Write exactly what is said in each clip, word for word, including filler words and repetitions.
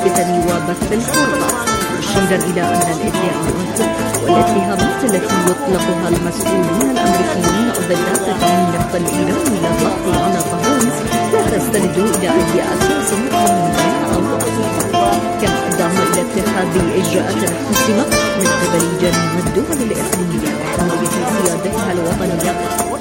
الفتن وبث الفرقة، مشيرا إلى أن الادعاءات والاتهامات التي يطلقها المسؤولون الأمريكيون ضد قطاع النفط الإيراني للضغط على طهران لا تستند إلى أي أساس قانوني أو دولي، كما أدعى إلى اتخاذ إجراءات حاسمة من قبل جميع الدول الإقليمية لحماية سيادتها الوطنية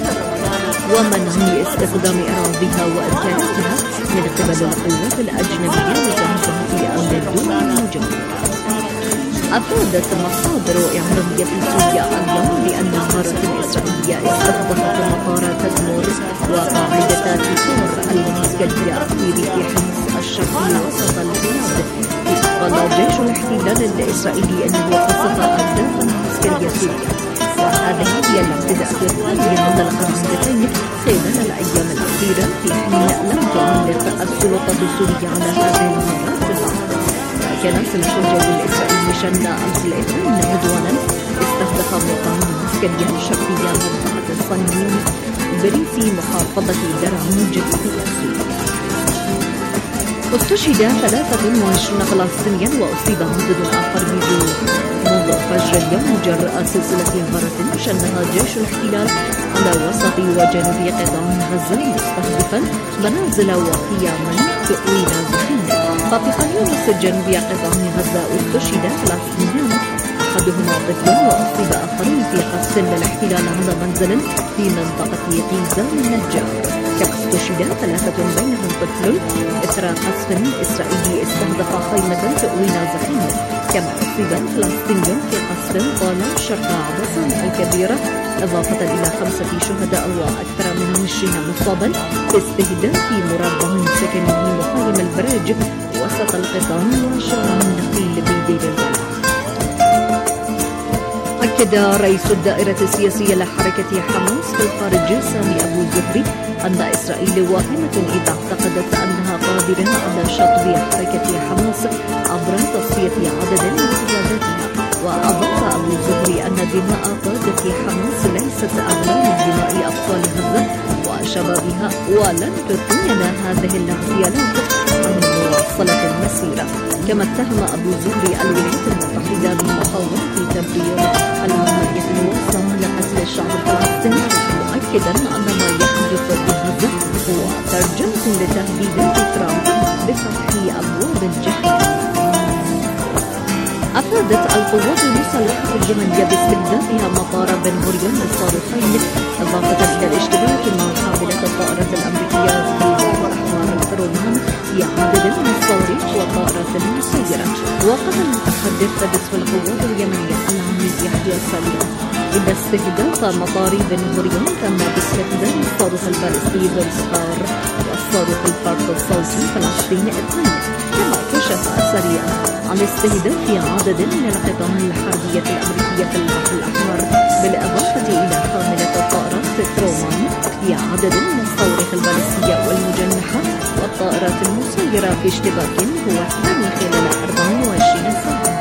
ومنع استخدام أراضيها وإمكاناتها من قبل القوات الأجنبية وتهدئة لأمن الدول المجاورة. أفادت مصادر إعلامية في سوريا اليوم بأن غارة إسرائيلية استهدفت مطار تدمر وقاعدة تيسور المعسكرية في ريف حمص الشرقي وسط البلاد. قال جيش الاحتلال الإسرائيلي أنه قصف أهدافا عسكرية سوريا، وهذه هي الاعتداءات الثانية على القاعدتين خلال الأيام الأخيرة، في حين لم تعلق السلطة السورية على هذه الغارات. كان سلاح الجو الإسرائيلي شن أمس الاثنين عدوانا استهدف موقعا عسكريا شرقيا منطقة الصنيين بريف محافظة درعا جنوبية سوريا. استشهد ثلاثة وعشرين فلسطينيا وأصيب عدد آخر منذ فجر اليوم جراء سلسلة غارة شنها جيش الاحتلال على وسط وجنوب قطاع غزة مستهدفا منازل وخياما تؤوي نازحين. ففي قرية جنوب قطاع غزة استشهد فلسطينيان أحدهما طفل وأصيب آخرون في قصف الاحتلال على منزل في منطقة غيزان النجار، كما استشهد ثلاثة بينهم طفل إثر قصف إسرائيلي استهدف خيمة تؤوي نازحين، كما أصيب فلسطيني في قصف طال شرق عباسان الكبيرة، إضافة إلى خمسة شهداء وأكثر من عشرين مصابا في استهداف مربع سكني مخيم البراج وسط القطاع وشارع النخيل بدير البلد. أكد رئيس الدائرة السياسية لحركة حماس في الخارج سامي أبو زهري أن إسرائيل واهمة إذا اعتقدت أنها قادرة على شطب حركة حماس عبر تصفية عدد من قياداتها. وأضاف أبو زهري أن دماء قادة حماس ليست أغلى من دماء أبطال غزة وشبابها، ولن تثنينا هذه الاغتيالات عن مواصلة المسيرة. كما اتهم أبو زهري الولايات المتحدة بمحاولة تبرير العملية الواسعة لقتل الشعب الفلسطيني، مؤكدا أن ما يحدث في غزة هو ترجمة لتهديدات ترامب بفتح أبواب الجحيم. أفادت القوات المسلحة اليمنية باستهدافها مطار بن غوريون للصاروخين، إضافة إلى الاشتباك مع حاملة الطائرات الأمريكية في البحر الأحمر الرومان في عدد من الصواريخ والطائرات المسيرة. وقال المتحدث باسم القوات اليمنية العميد يحيى سليم إن استهداف مطار بن غوريون تم باستخدام الصاروخ البالستي ذو-الصقار والصاروخ الفارد الصوتي فلسطين اثنين. كما كشف سريعا عن استهداف عدد من القطع الحربية الأمريكية في البحر الأحمر، بالإضافة إلى حاملة الطائرات ترومان في عدد من الصواريخ البالستية والمجنحة والطائرات المسيرة في اشتباك هو الثاني خلال أربع وعشرين ساعة.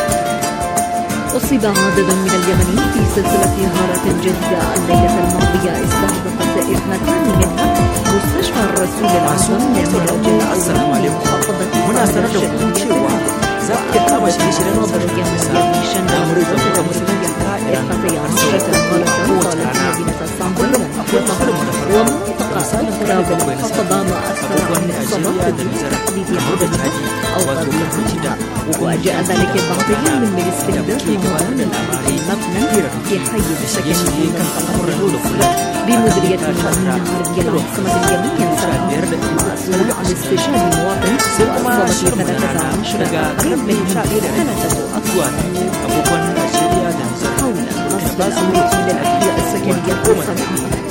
أصيب عدد من اليمنيين في سلسلة غارات جديدة الليلة الماضية استهدفت اثنتان منها مستشفى الرسول الأعظم لعلاج الأورام بمحافظة الشرقية. وأكدت مصادر يمنية في شن الوزارة الأمريكية إحدى عشرة غارة طالت مدينة الصنبور ومنطقة أخرى بالمحافظة، ما أسفر عن الإصابات دون تحديد عددها أو قضيتها. وجاء ذلك بعد يوم من استهداف مدن المبنى في حي السكني في منطقة الرؤوس بمديرية المدينة العربية العاصمة اليمنية سنعير، مسؤول عن استشهاد مواطن وأصابة ثلاثة عشر آخرين منهم ثلاثة أطفال. حول نصب الأمريكي للأحياء السكنية في صنعاء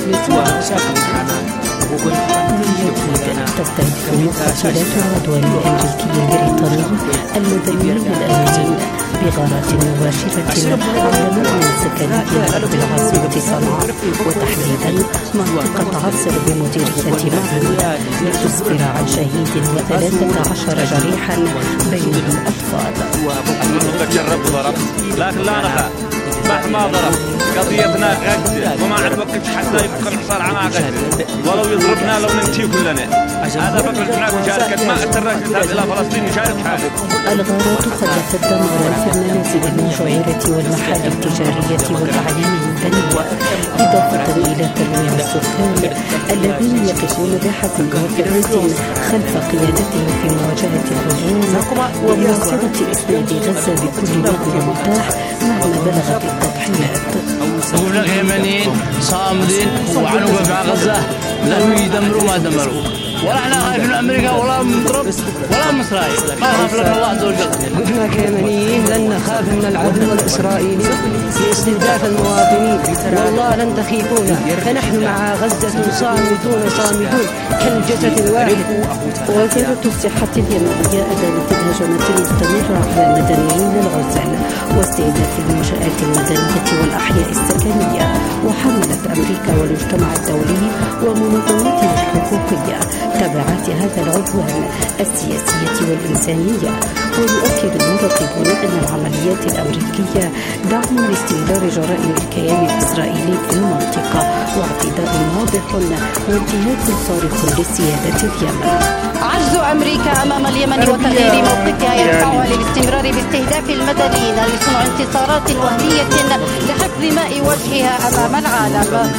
تستهدف المستشفيات العدوان الأمريكي البريطاني المدنيين الأمنيين بغارات مباشرة على مبنى سكني بالعاصمة صنعاء، وتحديدا منطقة عصر بمديرية معن، لتسفر عن شهيد وثلاثة عشر جريحا بينهم أطفال. أصبح ما ضرب قضيتنا غد وما عاد وقت حتى يبقى الحصار على غد ولو يضربنا لو ننتهي كلنا. هذا فقط معك مشاركة ما أترك نذهب إلى فلسطين نشارك حالك. الغارات خلفت دمارا في المنازل المجاورة والمحال التجارية والأعيان المدنية، إضافة إلى تنويع السكان الذين يقفون بحزم وفرة خلف قيادتهم في مواجهة الهجوم ومواصلة إسناد غزة بكل وقت متاح مهما بلغت التضحيات. هم اليمنيين صامدين وعنوا مع غزة لم يدمروا ما دمروا، ولا احنا خايفين من امريكا ولا من مضرب ولا من اسرائيل، ما نخاف من الله عز وجل. نحن كيمنيين لن نخاف من العدو الاسرائيلي في استهداف المواطنين، والله لن تخيفونا، فنحن مع غزة صامدون صامدون كالجسد الواحد. وزارة الصحة اليمنية أدانت الهجمات المستمرة على المدنيين الغزال واستهداف المنشآت المدنية والأحياء السكنية، وحملت أمريكا والمجتمع الدولي ومنظمات الحقوقية تبعات هذا العدوان السياسية والإنسانية. ويؤكد المراقبون أن العمليات الأمريكية دعم لاستمرار جرائم الكيان الإسرائيلي في المنطقة واعتداء واضح وانتهاك صارخ لسيادة اليمن. عجز أمريكا أمام اليمن وتغيير موقفها يدفعها للاستمرار باستهداف المدنيين لصنع انتصارات وهمية لحفظ ماء وجهها أمام العالم.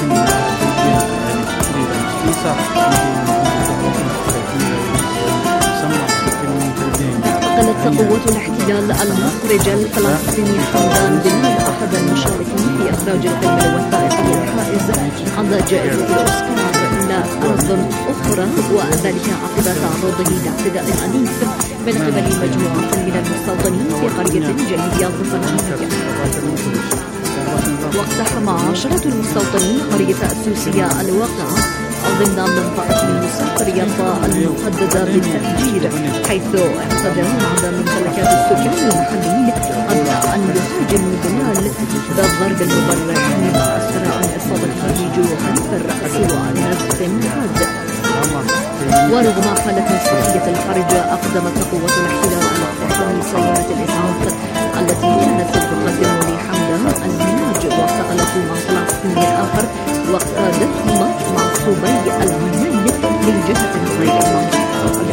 قالت قوات الاحتلال المخرج الفلسطيني حمدان دلال أحد المشاركين في إخراج الفيلم الوثائقي الحائز على جائزة الأوسكار إلى أرض أخرى، وذلك عقب تعرضه لاعتداء عنيف من قبل مجموعة من المستوطنين في قرية جنوب الضفة. واقتحم عشرة المستوطنين قرية السوسية الواقعة ضمن منطقة المسافرية المحددة بالتهجير، حيث اعتدوا على ممتلكات السكان المحليين قبل أن يهاجم دلال بالضرب المبرر من أسفل عن إصابته بجروح في الرأس ونزف حاد. ورغم حالة صحية الحرج أقدمت قوة الاحتلال على اقتحام سيارة الإسعاف التي كانت تقدم لحمدان المناج واعتقلته مع فلسطيني آخر وقادتهما معصوبي العينين من جهة غير منطقة.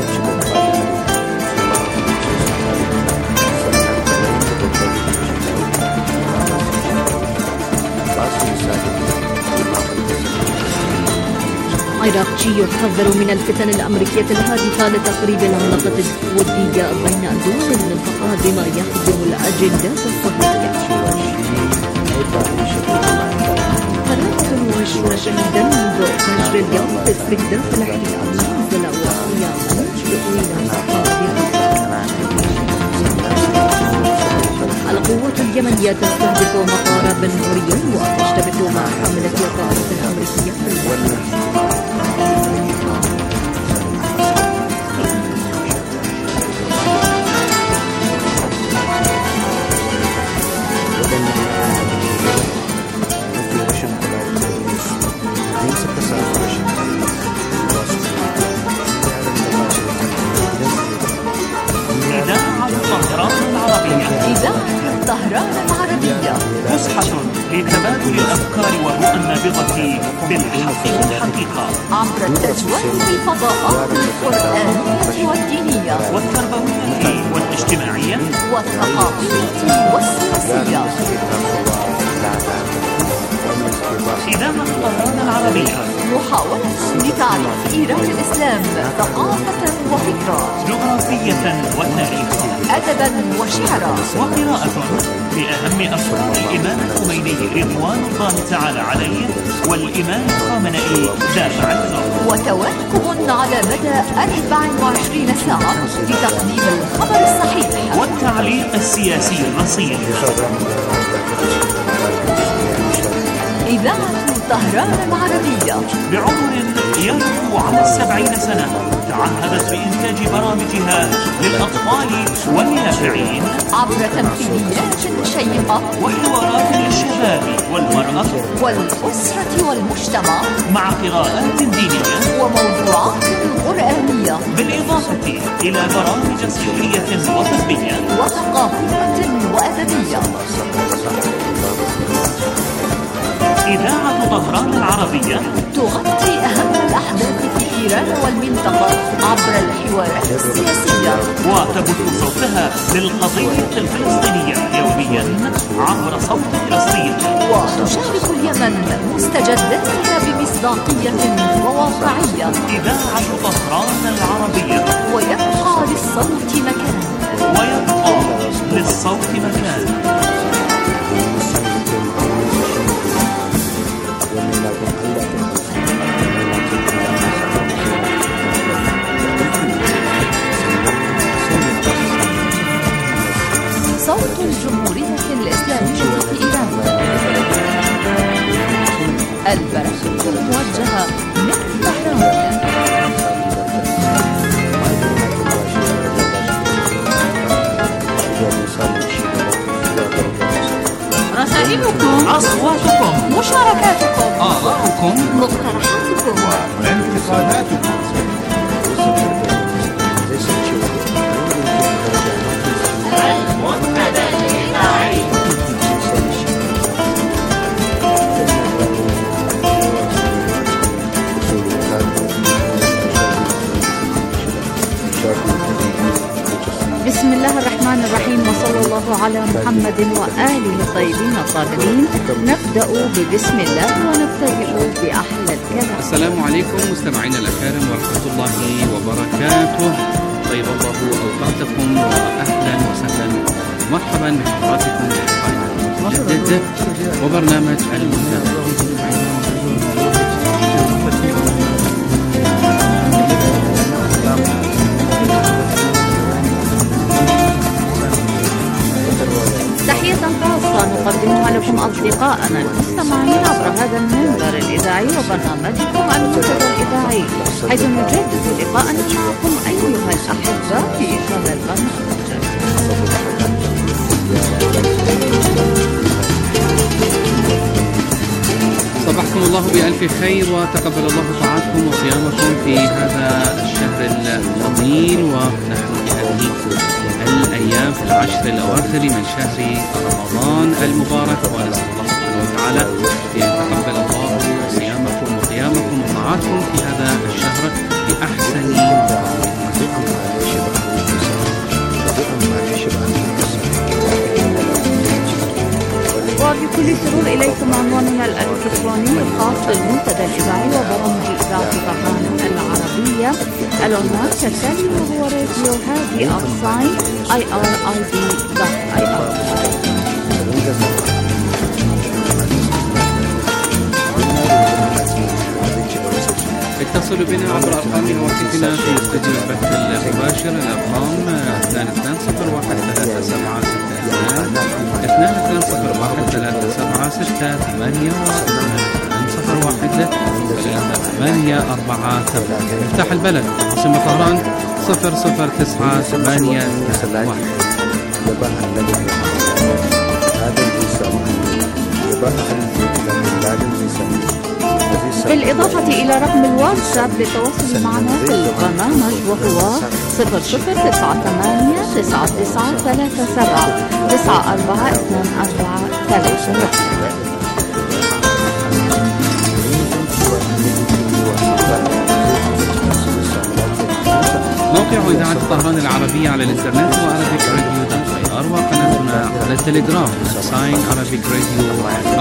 عراقي يحذر من الفتن الأمريكية الهادفة لتقريب العلاقة الودية بين دول المنطقة بما يخدم الأجندات الصهيونية. ثلاثة وعشرين شهيدا منذ فجر اليوم في استهداف الاحتلال منزل وقياما إلى القوات اليمنية تستهدف مطار بن غوريون وتشتبك مع حملة طائرة أمريكية في الوطن. طهران العربية فسحة لتبادل الأفكار والرؤى النابضة بالحق والحقيقة عبر التجوال في الفضاءات القرآنية والدينية والتربوية والاجتماعية والثقافية والسياسية. إذاعة طهران العربية محاولة لتعريف إيران الإسلام ثقافة وفكرة، جغرافية وتاريخا، أدبا وشعرا، وقراءة لأهم أسرار الإمام الخميني رضوان الله تعالى عليه والإمام الخامنئي دافع عنه، وتواكب على مدى أربع وعشرين ساعة لتقديم الخبر الصحيح والتعليق السياسي الرصين. إذاعة طهران العربية بعمر يربو على السبعين سنة تعهدت بإنتاج برامجها للأطفال واليافعين عبر تمثيليات شيقة وحوارات للشباب والمرأة والأسرة والمجتمع مع قراءات دينية وموضوعات قرآنية، بالإضافة إلى برامج صحية وطبية وثقافية وأدبية. إذاعة طهران العربية تغطي أهم الأحداث في إيران والمنطقة عبر الحوارات السياسية، وتبث صوتها للقضية الفلسطينية يوميا عبر صوت فلسطين، وتشارك اليمن مستجداتها بمصداقية وواقعية. إذاعة طهران العربية، ويبقى للصوت مكان، ويبقى للصوت مكان. صوت الجمهورية الإسلامية في إيران، البرامج الموجهة من طهران. رسائلكم، أصواتكم، مشاركاتكم، آراءكم، مقترحاتكم وانتقاداتكم. بسم الله الرحمن الرحيم، وصلى الله على محمد وآله الطيبين الطاهرين. نبدأ ببسم الله ونبتدئ بأحلى الكلام. السلام عليكم مستمعينا الأكارم ورحمة الله وبركاته. طيب الله أوقاتكم وأهلا وسهلا مرحبا بحضراتكم في جديد وبرنامج المنتدى. تحية خاصة نقدمها لكم أصدقائنا المستمعين عبر هذا المنبر الإذاعي وبرنامجكم المنتدى الإذاعي، حيث نجدد لقاءنا معكم أيها الأحبة في هذا البرنامج. صبحكم الله بألف خير وتقبل الله طاعتكم وصيامكم في هذا الشهر الفضيل، ونحن في هذه الأيام في العشر الأواخر من شهر رمضان المبارك، ونسأل الله سبحانه وتعالى أن يتقبل الله صيامكم وقيامكم وطاعتكم في هذا الشهر بأحسن وبكل سرور إليكم عنواننا الإلكتروني الخاص بالمنتدى الإذاعي وبرامج إذاعة طهران العربية. العنوان كالتالي وهو راديو هادي أوتسايد اي ار اي دي دوت اي ار. اتصلوا بنا عبر أرقام هواتفنا في استديو البث المباشر. الأرقام اثنان اثنان صفر واحد ثلاثة سبعة ستة اثنان اثنان اثنان صفر واحد ثلاثة سبعة ستة ثمانية واثنان صفر واحد ثلاثة ثمانية أربعة ثمانية. مفتاح البلد عاصمة طهران صفر صفر تسعة ثمانية واحد. بالإضافة إلى رقم الواتساب للتواصل معنا في البرنامج وهو صفر صفر تسعة ثمانية تسعة تسعة ثلاثة سبعة تسعة أربعة اثنان أربعة ثلاثة واحد. موقع إذاعة طهران العربية على الإنترنت هو Arabic Radio دوت اي ار، وقناتنا على التليجرام ساين Arabic Radio.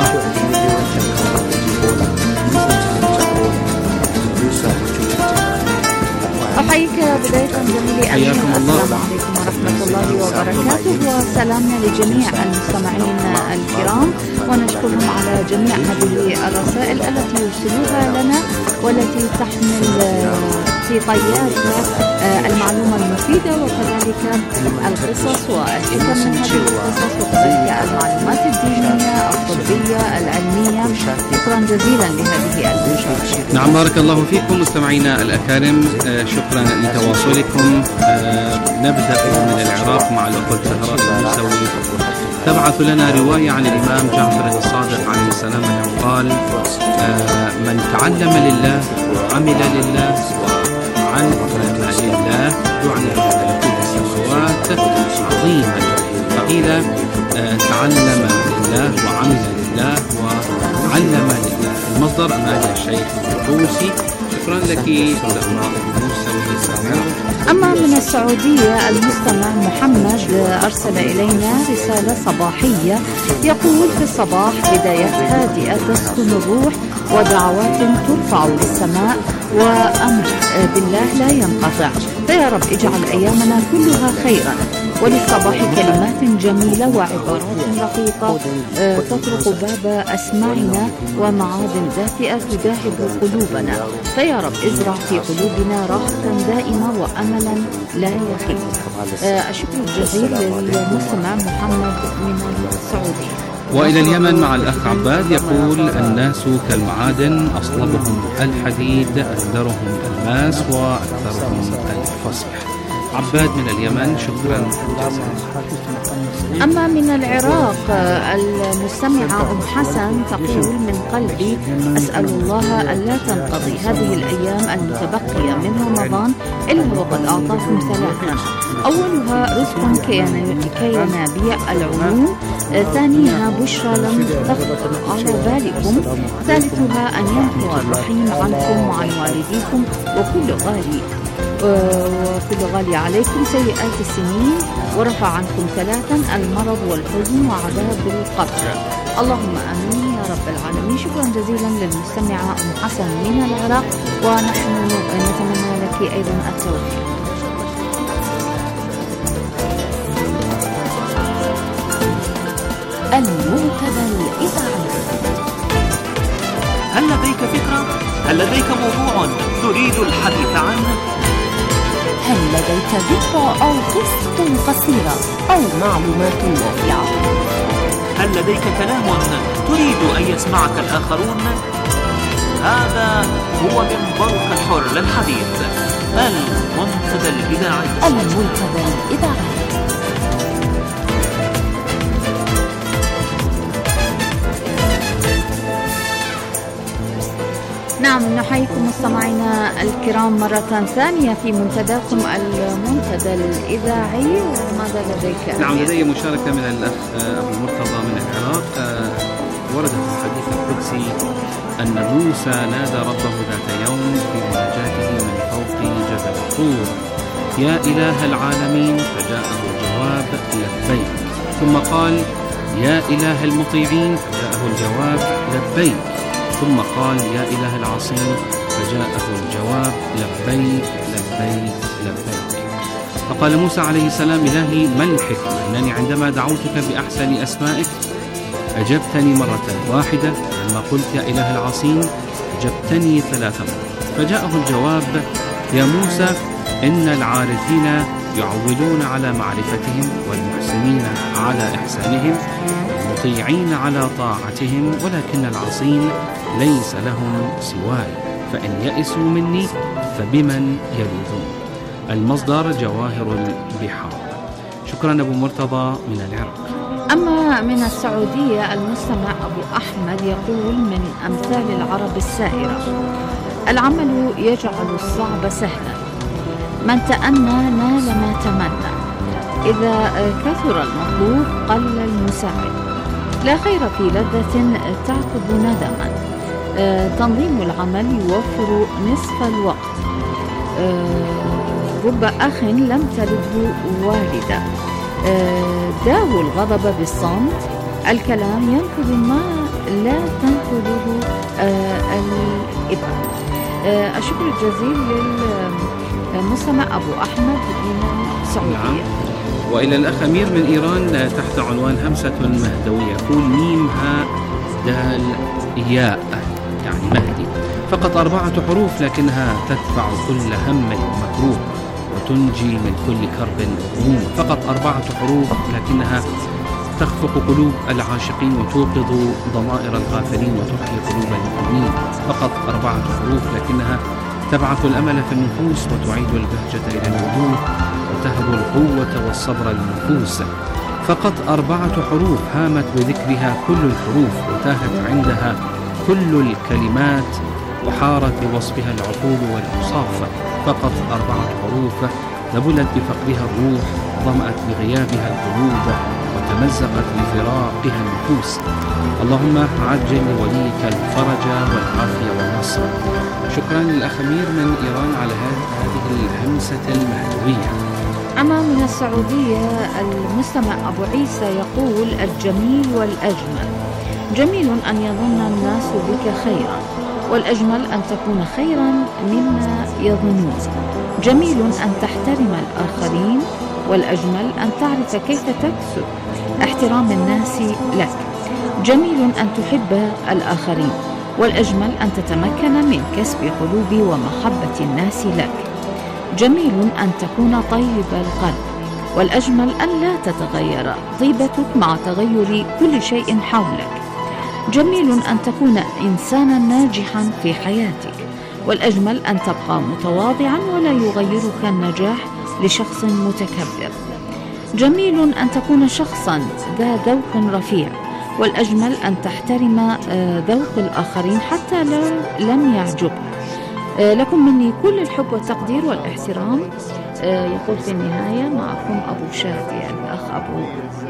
أحييك بداية جميلي أمين. السلام عليكم ورحمة الله وبركاته، وسلامنا لجميع المستمعين الكرام، ونشكرهم على جميع هذه الرسائل التي يرسلوها لنا والتي تحمل في طياتها المعلومة المفيدة وكذلك القصص والحكم من هذه القصص وكذلك المعلومات الدينية الطبية العلمية. شكرا جزيلا لهذه المشاركة. نعم، بارك الله فيكم مستمعينا الأكارم، شكرا لتواصلكم. نبدأ من العراق مع الأخوة زهراء الموسوي. تبعث لنا رواية عن الإمام جعفر الصادق عليه السلام أنه قال: من تعلم لله وعمل لله وعلم لله جعل له ملكوت السماوات عظيما. قيل تعلم لله وعمل لله وعلم لله. المصدر أماني الشيخ الطوسي. شكرا لك دكتورة موسى ويسامع. أما من السعودية المستمع محمد أرسل إلينا رسالة صباحية يقول: في الصباح بداية هادئة تسكن الروح ودعوات ترفع للسماء وأمر بالله لا ينقطع، فيا رب اجعل أيامنا كلها خيرا. وللصباح كلمات جميلة وعبارات رقيقة تطرق باب أسماعنا ومعادن دافئة تجاهد قلوبنا، فيا رب ازرع في قلوبنا راحة دائمة وأملا لا يخيب. الشكر الجزيل للمستمع محمد من السعودية. وإلى اليمن مع الأخ عباد يقول: الناس كالمعادن، أصلبهم الحديد، أندرهم الماس، وأكثرهم الفصح. عباد من اليمن، شكرا. أما من العراق المستمعة أم حسن تقول: من قلبي أسأل الله أن لا تنقضي هذه الأيام المتبقية من رمضان إلا وقد أعطاكم ثلاثا: أولها رزق كينابيع العلوم، ثانيها بشرى لم تخطر على بالكم، ثالثها أن ينفع الرحيم عنكم وعن والديكم وكل غالي وكل غالي عليكم سيئات السنين، ورفع عنكم ثلاثا: المرض والحزن وعذاب القبر. اللهم آمين يا رب العالمين. شكرا جزيلا للمستمعة أم حسن من العراق، ونحن نتمنى لك أيضا التوفيق. المنتدى الإذاعي. هل لديك فكرة؟ هل لديك موضوع تريد الحديث عنه؟ هل لديك ذكرى أو قصة قصيرة أو معلومات نافعة؟ هل لديك كلام تريد أن يسمعك الآخرون؟ هذا هو منبرك الحر للحديث، المنتدى الإذاعي. المنتدى الإذاعي. نعم، نحييكم مستمعينا الكرام مرة ثانية في منتداكم المنتدى الإذاعي. وماذا لديك؟ نعم، لدي مشاركة من الأخ أبو مرتضى من العراق. ورد في الحديث القدسي أن موسى نادى ربه ذات يوم في مناجاته من فوق جبل طور: يا إله العالمين، فجاءه الجواب: لبيك. ثم قال: يا إله المطيعين، فجاءه الجواب: لبيك. ثم قال: يا إله العظيم، فجاءه الجواب: لبيك لبيك لبيك. فقال موسى عليه السلام: إلهي ما الحكمة أنني عندما دعوتك بأحسن أسمائك أجبتني مرة واحدة، لما قلت يا إله العظيم أجبتني ثلاث مرات. فجاءه الجواب: يا موسى، إن العارفين يعولون على معرفتهم، والمحسنين على إحسانهم، والمطيعين على طاعتهم، ولكن العصين ليس لهم سواي، فإن يئسوا مني فبمن يلوذون. المصدر جواهر البحار. شكرا أبو مرتضى من العراق. أما من السعودية المستمع أبو أحمد يقول: من أمثال العرب السائرة: العمل يجعل الصعب سهلا، من تأنى نال ما تمنى، إذا كثر المطلوب قل المساعد، لا خير في لذة تعقب ندما، تنظيم العمل يوفر نصف الوقت، رب أخ لم تلده والدة، داووا الغضب بالصمت، الكلام ينفذ ما لا تنفذه الإبر. الشكر الجزيل للمستمع أبو أحمد من السعودية. نعم. وإلى الأخ أمير من إيران تحت عنوان همسة مهدوية، يقول: ميم ها دال ياء، يعني مهدي، فقط أربعة حروف لكنها تدفع كل هم ومكروه وتنجي من كل كرب وهموم. فقط أربعة حروف لكنها تخفق قلوب العاشقين وتوقظ ضمائر الغافلين وتحيي قلوب المؤمنين. فقط أربعة حروف لكنها تبعث الأمل في النفوس وتعيد البهجة إلى الوجوه وتهب القوة والصبر للنفوس. فقط أربعة حروف هامت بذكرها كل الحروف وتاهت عندها كل الكلمات وحارت بوصفها العقول والأوصاف. فقط أربعة حروف ذبلت بفقدها الروح، ظمأت بغيابها القلوب، تمزقت بفراقها النفوس. اللهم عجل لوليك الفرج والعافية والنصر. شكرا للأخ أمير من إيران على هذه الهمسة المهجوية. أما من السعودية المستمع أبو عيسى يقول: الجميل والأجمل. جميل أن يظن الناس بك خيرا، والأجمل أن تكون خيرا مما يظنون. جميل أن تحترم الآخرين، والأجمل أن تعرف كيف تكسب احترام الناس لك. جميل أن تحب الآخرين، والأجمل أن تتمكن من كسب قلوب ومحبة الناس لك. جميل أن تكون طيب القلب، والأجمل أن لا تتغير طيبتك مع تغير كل شيء حولك. جميل أن تكون إنسانا ناجحا في حياتك، والأجمل أن تبقى متواضعا ولا يغيرك النجاح لشخص متكبر. جميل أن تكون شخصا ذا ذوق رفيع، والأجمل أن تحترم ذوق الآخرين حتى لو لم يعجبك. لكم مني كل الحب والتقدير والاحترام. يقول في النهاية: معكم أبو شادي، الأخ أبو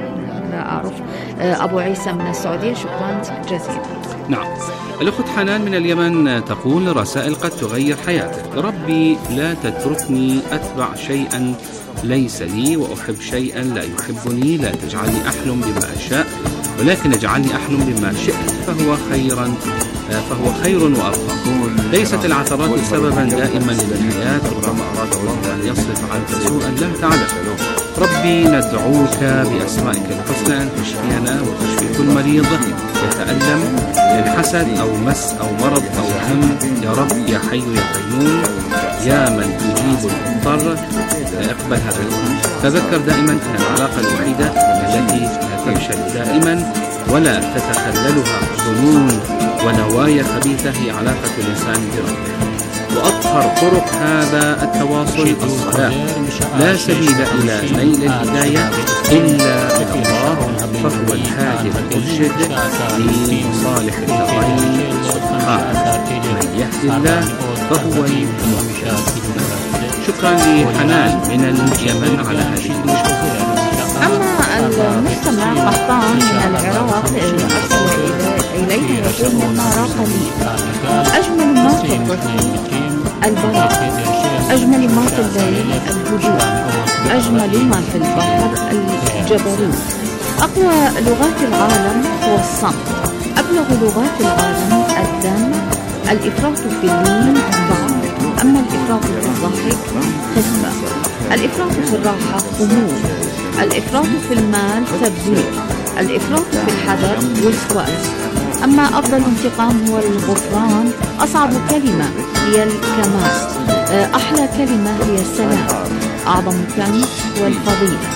لا أعرف أبو عيسى من السعودية. شكرا جزيلا. نعم. الأخت حنان من اليمن تقول: رسائل قد تغير حياتك. ربي لا تتركني أتبع شيئا ليس لي وأحب شيئا لا يحبني. لا تجعلني أحلم بما أشاء، ولكن اجعلني أحلم بما شئت، فهو خيرا فهو خير وأرقى. ليست العثرات سببا دائما للحياة، ربما أراد الله أن يصرف عنك سوءا لا تعلم. ربي ندعوك بأسمائك الحسنى أن تشفينا وتشفي كل مريض يتألم من حسد أو مس أو مرض أو هم. يا رب يا حي يا قيوم يا من تجيب المضطر، اقبل هذا الوهم. تذكر دائما أن العلاقة الوحيدة التي لا تفشل دائما ولا تتخللها ظنون ونوايا خبيثة هي علاقة الإنسان بربه. وأطهر طرق هذا التواصل الصلاة. لا سبيل إلى نيل الهداية إلا من الله، فهو الهادي المرشد لمصالح الدارين. سبحانه من يهدي الله فهو المهتد. شكرا لحنان من اليمن على هذه المشاركة. أما المستمع قحطان من العراق أرسل إليه يقول: مما راق لي أجمل ما في الطفل البراء، أجمل ما في الليل الهدوء، أجمل ما في البحر الجبروت. أقوى لغات العالم هو الصمت، أبلغ لغات العالم الدم. الإفراط في اللين ضعف، أما الإفراط في الضحك خفة. الإفراط في الراحة خمول، الإفراط في المال تبذير، الإفراط في الحذر وسواس. أما أفضل انتقام هو الغفران. أصعب كلمة هي الكمال، أحلى كلمة هي السلام. أعظم كنز هو الفضيلة.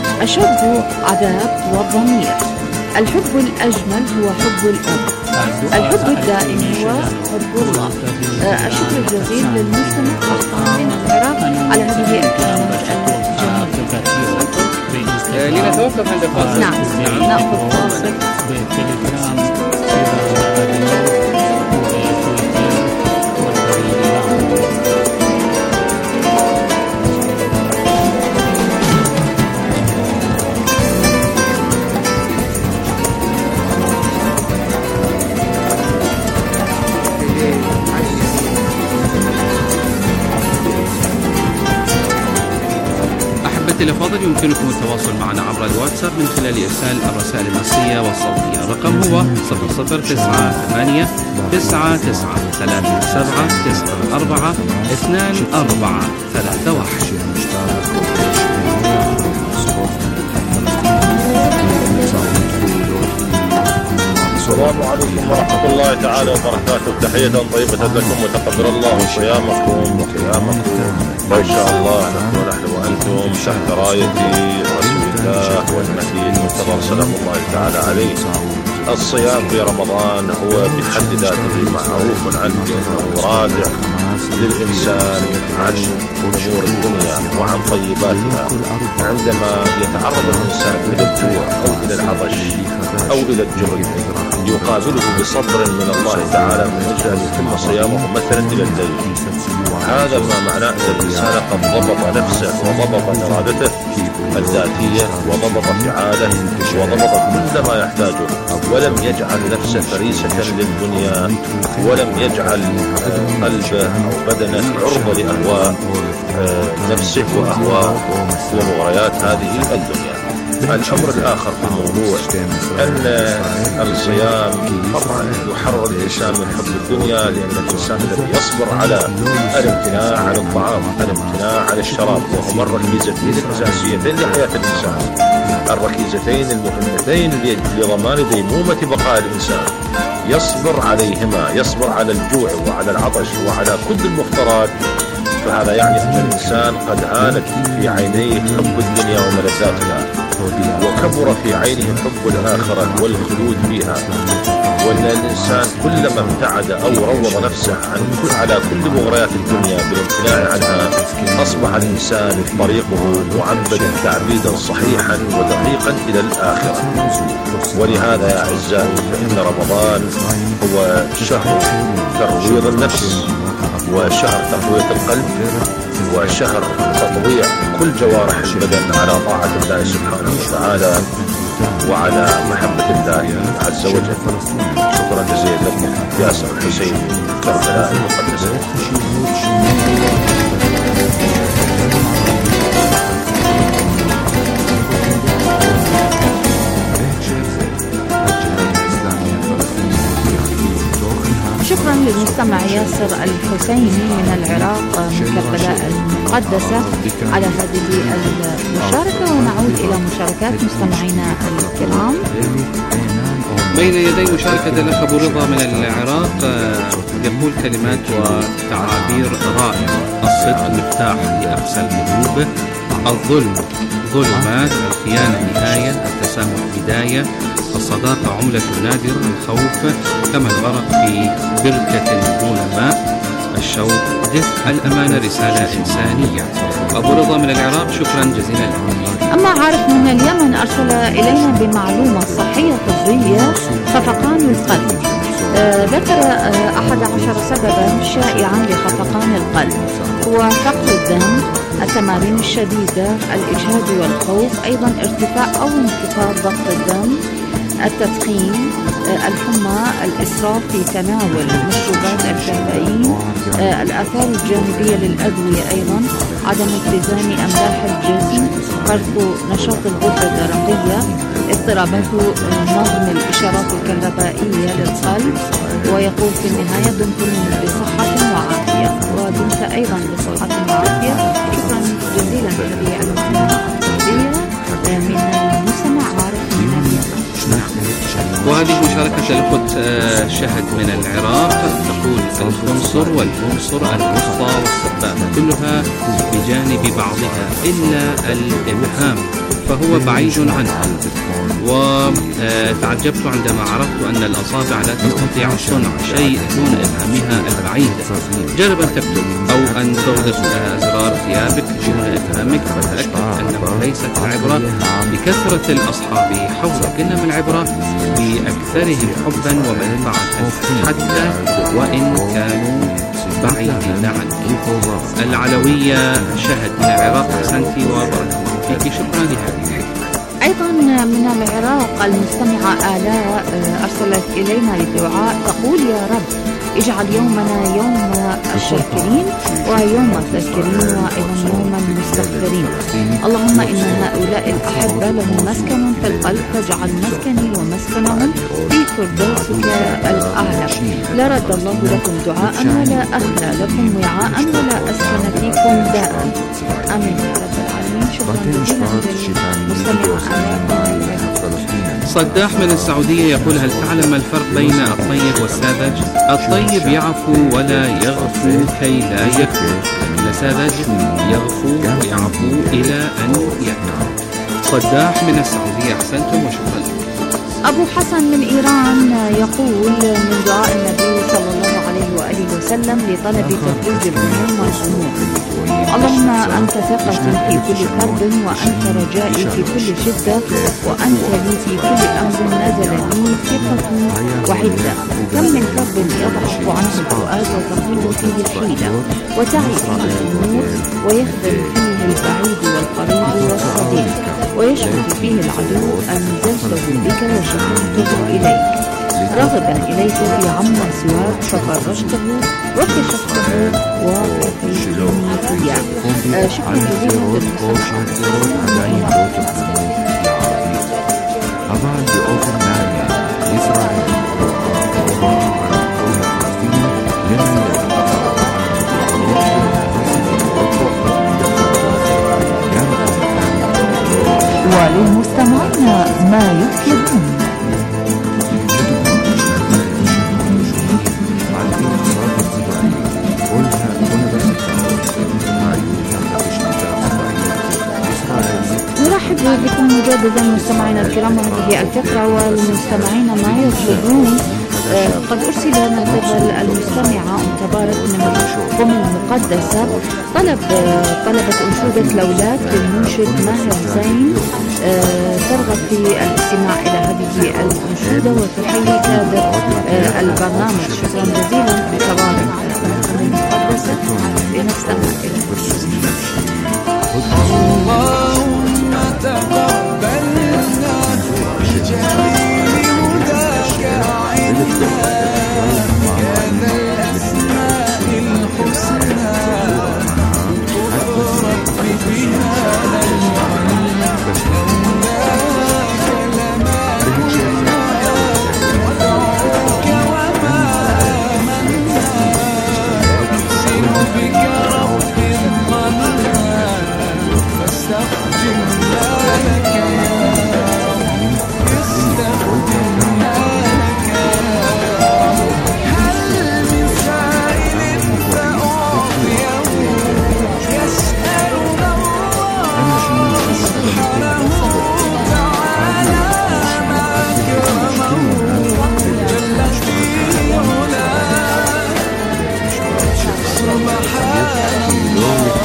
أشد عذاب هو الضمير. الحب الأجمل هو حب الأم. الحب الدائم هو حب الله. الشكر الجزيل للمستمع قحطان من العراق على هذه الكلمات الجميلة. لنتوقف عند فاصل. نعم نأخذ فاصل. الأفاضل يمكنكم التواصل معنا عبر الواتساب من خلال إرسال الرسائل النصية والصوتية. الرقم هو صفر صفر تسعة ثمانية تسعة تسعة ثلاثة سبعة تسعة أربعة اثنان أربعة ثلاثة واحد. السلام عليكم ورحمة الله تعالى وبركاته. تحية طيبة لكم وتقبل الله صيامكم وقيامكم، وإن شاء الله نكون نحن وأنتم تحت راية رسول الله والنبي المنتظر سلام الله تعالى عليه. الصيام في رمضان هو بحد ذاته معروف عنه أنه رادع للإنسان عن أمور الدنيا وعن طيباتها. عندما يتعرض الإنسان إلى الجوع أو إلى العطش أو إلى الجهد يقابله بصبر من الله تعالى من أجل أن يتم صيامه مثلا إلى الليل. هذا ما معناه أن الإنسان قد ضبط نفسه وضبط إرادته الذاتية وضبط فعاله وضبط كل ما يحتاجه، ولم يجعل نفسه فريسة للدنيا، ولم يجعل قلبه أو بدنه عرضة لأهواء نفسه وأهواء ومغريات هذه الدنيا. الأمر الآخر في الموضوع أن الصيام طبعا يحرر الإنسان من حب الدنيا، لأن الإنسان الذي يصبر على الامتناع عن الطعام، الامتناع عن الشراب، وهما الركيزتين الأساسيتين لحياة الإنسان، الركيزتين المهمتين لضمان ديمومة بقاء الإنسان، يصبر عليهما، يصبر على الجوع وعلى العطش وعلى كل المفترات، فهذا يعني أن الإنسان قد هانت في عينيه حب الدنيا وملذاتها، وكبر في عينه حب الآخرة والخلود فيها، وأن الإنسان كلما ابتعد أو روض نفسه عن كل على كل مغريات الدنيا بالامتناع عنها، أصبح الإنسان طريقه معبدا تعبيدا صحيحا ودقيقا إلى الآخرة. ولهذا يا أعزائي فإن رمضان هو شهر ترويض النفس، وشهر تقوية القلب، وشهر تطويع كل جوارح البدن على طاعة الله سبحانه وتعالى وعلى محبة الله عز وجل. شكرا جزيلا لكم ياسر الحسين كربلاء المقدسة. شكرا للمستمع ياسر الحسيني من العراق من كربلاء المقدسة على هذه المشاركة. ونعود إلى مشاركات مستمعينا الكرام. بين يدي مشاركة الأخ أبو رضا من العراق، يقول كلمات وتعابير رائعة: الصدق مفتاح لأقصى القلوب، الظلم ظلمات، الخيانة نهاية، التسامح بداية، الصداقة عملة نادرة، الخوف كما الغرق في بركة دون ماء، الشوق دفء، الأمانة رسالة إنسانية. أبو رضا من العراق، شكرا جزيلا لكم. أما عارف من اليمن أرسل إلينا بمعلومة صحية طبية: خفقان القلب. آه ذكر آه أحد عشر سببا شائعا لخفقان القلب، هو فقر الدم، التمارين الشديدة، الإجهاد والخوف، أيضا ارتفاع أو انخفاض ضغط الدم، التدخين، الحمى، الإسراف في تناول مشروبات الكافيين، الآثار الجانبية للأدوية، أيضا عدم اتزان أملاح الجسم، فرط نشاط الغدة الدرقية، اضطرابات نظم الإشارات الكهربائية للقلب. ويقول في النهاية: دمتم بصحة وعافية. ودمت أيضا بصحة وعافية. شكرا جزيلا لهذه المعلومات الطبية من المستمع عارف من اليمن. وهذه مشاركة الأخت شهد من العراق، تقول: الخنصر والبنصر، الوسطى والسبابة كلها بجانب بعضها إلا الإبهام فهو بعيد عنها. وتعجبت عندما عرفت أن الأصابع لا تستطيع صنع شيء دون إبهامها البعيد. جرب أن تكتب أو أن تغلق أزرار ثيابك دون إبهامك، فتأكد أنه ليست العبرة بكثرة الأصحاب حولك، إنما العبرة بأكثرهم حبا ومنفعة حتى وإن كانوا بعيدين عنك. العلوية شهد من العراق، أحسنتي وبارك الله فيك. شكرا لهذه. أيضا من العراق المستمعة آلاء أرسلت إلينا الدعاء، تقول: يا رب اجعل يومنا يوم الشاكرين ويوم الذاكرين وأيضا يوم المستغفرين. اللهم إن هؤلاء الأحبة لهم مسكن في القلب، فاجعل مسكني ومسكنهم في فردوسك الأعلى. لا رد الله لكم دعاء ولا أخلى لكم وعاء ولا أسكن فيكم داء. آمين يا رب العالمين. شكرا جزيلا للمستمعة آلاء. صداح من السعودية يقول: هل تعلم الفرق بين الطيب والساذج؟ الطيب يعفو ولا يغفو كي لا يكفو، لكن الساذج يغفو ويعفو إلى أن يكفو. صداح من السعودية، أحسنتم وشكرا لكم. أبو حسن من إيران يقول من دعاء النبي صلى الله عليه وآله وسلم لطلب تفويج الهموم والهموم: اللهم أنت ثقتي في كل كرب، وأنت رجائي في كل شدة، وأنت لي في كل أمر نزل لي ثقة وحدة. كم من كرب يضعف عنه الفؤاد وتقول فيه الحيلة، وتعي فيه الأمور، ويخذل فيه البعيد والقريب والصديق، ويشهد فيه العدو أنزلته بك وشكرته إليك، راغبا إليك في عما سواك ففرجته واكتشفته ووفيتني إياه. شكرا جزيلا وللمستمعين ما يفيدون. نرحب بكم مجددا مستمعينا الكرام، هذه الفقرة والمستمعين ما يطلبون. آه قد أرسل من قبل المستمعة أم تبارك من قم المقدسة طلب آه طلبت أنشودة الأولاد للمنشد ماهر زين، آه ترغب في الاستماع إلى هذه الأنشودة وتحيي كادر آه البرنامج. شكرا جزيلا أم تبارك من قم المقدسة. لنستمع إلى اللهم تقبلنا بجميل هداك عنا يا ذا الأسماء الحسنى تفرق بها للعلم مولاك لما كنا ندعوك وما آمنا نحسن بك رب الظلام استخدمنا لك يا رب استخدمنا لك يا رب. هل من سائل فأعطيه يسألنا الله سبحانه وتعالى ما كرمه جل في علاه سبحان الله.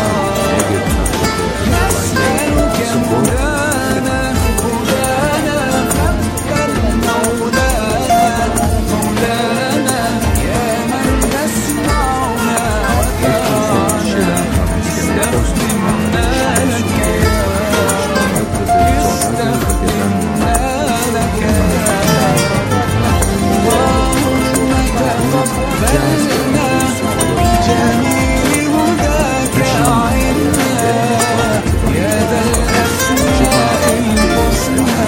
مولانا مولانا قبل مولانا مولانا يا من تسمعنا وترانا استخدمنا لك يا رب استخدمنا لك يا رب. اللهم تقبلنا بجميل هداك عنا يا ذا الأسماء الحسنى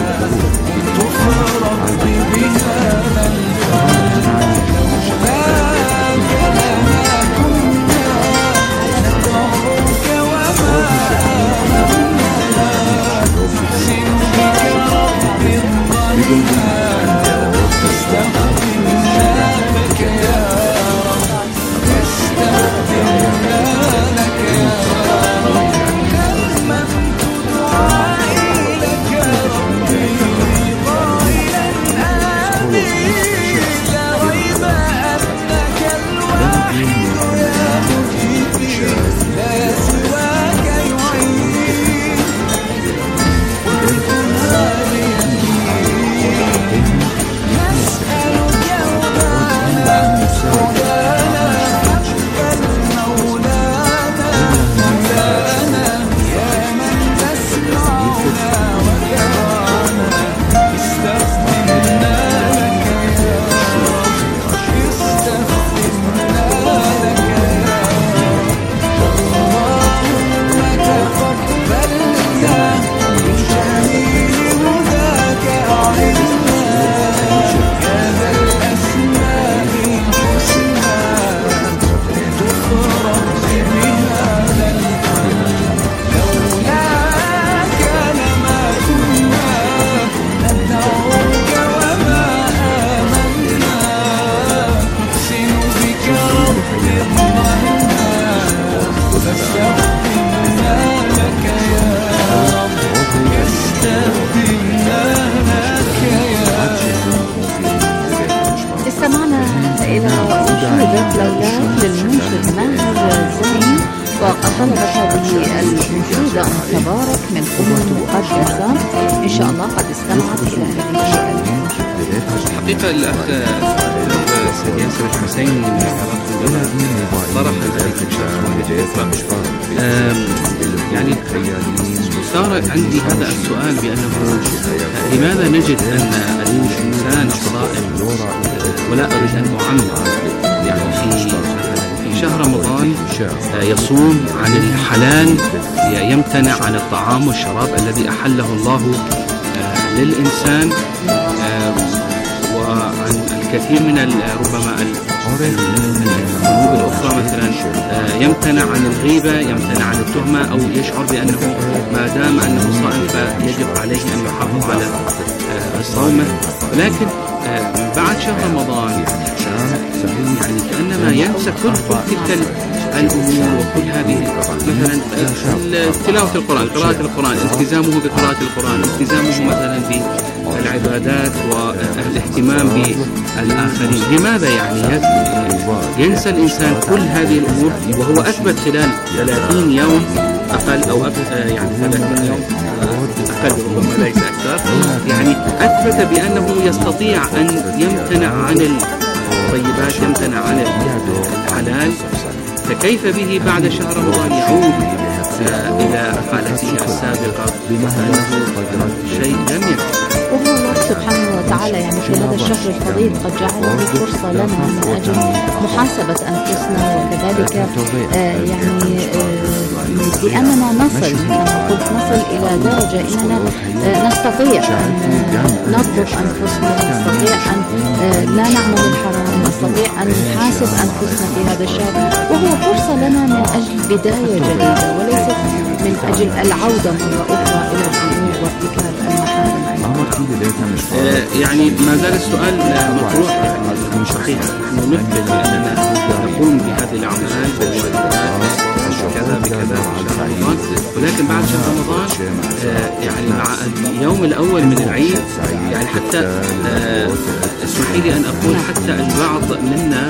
تفرق بها للخلق مولاك لما كنا ندعوك وما آمنا نحسن بك رب الظلام استخدمنا لك يا رب استخدمنا لك يا رب. كلمت دعائي لك ربي قائلا آمين لا ريب أنك الواحد يا مجيبي لا سواك يعين وبالقرآن يهدي إن شاء الله قد استمعت إلى هذه الحقيقة الأخ سيد ياسر الحسين طرح يعني صار عندي هذا السؤال بأنه لماذا نجد أن الإنسان الصائم، ولا أريد أن أعمم، يعني في في شهر رمضان يصوم عن الحلال، يمتنع عن الطعام والشراب الذي أحله الله للإنسان، وعن الكثير من ربما الذنوب الأخرى، مثلا يمتنع عن الغيبة، يمتنع عن التهمة، أو يشعر بأنه ما دام أنه صائم فيجب عليه أن يحافظ على صومه. ولكن بعد شهر رمضان يعني كأنما ينسى كل تلك الأمور وكل هذه، مثلا تلاوة القرآن، قراءة القرآن، التزامه بقراءة القرآن، التزامه مثلا بالعبادات والاهتمام بالآخرين. لماذا يعني ينسى الإنسان كل هذه الأمور وهو أثبت خلال ثلاثين يوم أقل أو أقل يعني ثلاثين يوم أقل ربما ليس أكثر، يعني أثبت بأنه يستطيع أن يمتنع عن الطيبات، يمتنع عن الحلال، فكيف به بعد شهر رمضان يعود إلى حالته السابقة بأنه شيء لم يكن؟ وهو الله سبحانه وتعالى يعني في هذا الشهر الفضيل قد جعله فرصة لنا من أجل محاسبة أنفسنا، وكذلك آه يعني آه لأننا نصل كما قلت نصل إلى درجة إننا آه نستطيع أن نضبط أنفسنا، نستطيع أن آه لا نعمل الحرام، نستطيع أن نحاسب أنفسنا في هذا الشهر، وهو فرصة لنا من أجل بداية جديدة وليست من أجل العودة مرة أخرى إلى الذنوب وارتكاب المحارم. يعني ما زال السؤال مطروح، يعني صحيح نحن نثبت بأننا نقوم بهذه الأعمال كذا بكذا في شهر رمضان، ولكن بعد شهر رمضان يعني مع اليوم الأول من العيد يعني حتى اسمحي لي أن أقول حتى البعض منا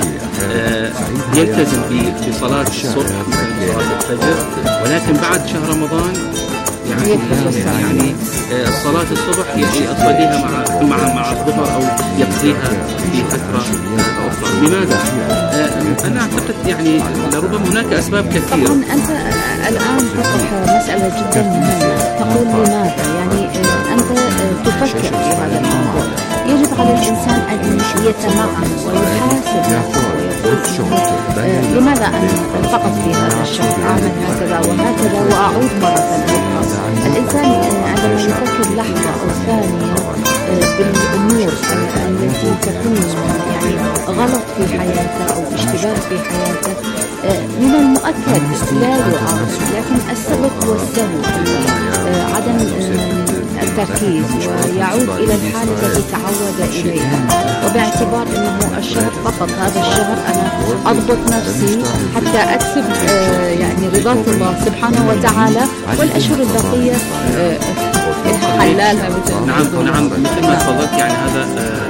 يلتزم بصلاة الصبح مثل صلاة الفجر، ولكن بعد شهر رمضان يعني يعني صلاة الصبح يقضيها مع مع مع الظهر أو يقضيها في فترة أخرى. لماذا؟ أنا أعتقد يعني لربما هناك أسباب كثيرة. طبعا أنت الآن تطرح مسألة جدا مهمة، تقول لماذا؟ يعني أنت تفكر في هذا الموضوع. يجب على الإنسان أن يتمعن ويحاسب نفسه ويقول لماذا أنا فقط في هذا الشهر أعمل هكذا وهكذا وأعود مرة أخرى. الإنسان عندما يفكر لحظة أو ثانية بالأمور التي تكون يعني غلط في حياته أو اشتباه في حياته، من المؤكد لا يعاقب، لكن السبب هو السهو، عدم التركيز، ويعود إلى الحالة التي تعود إليها. وباعتبار أنه الشهر فقط هذا الشهر أنا أضبط نفسي حتى أكسب يعني رضا الله سبحانه وتعالى، والأشهر البقية حلالها. نعم نعم مثل ما تفضلت، يعني هذا